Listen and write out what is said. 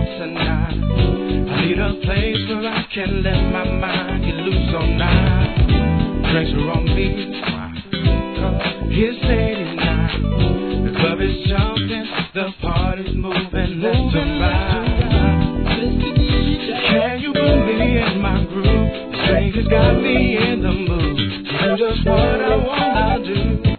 tonight. I need a place where I can let my mind get loose all night. Drinks are on me, cause it's late night. The club is jumping, the party's moving left and right. Can you put me in my groove? The stranger's got me in the mood. Do just what I wanna do.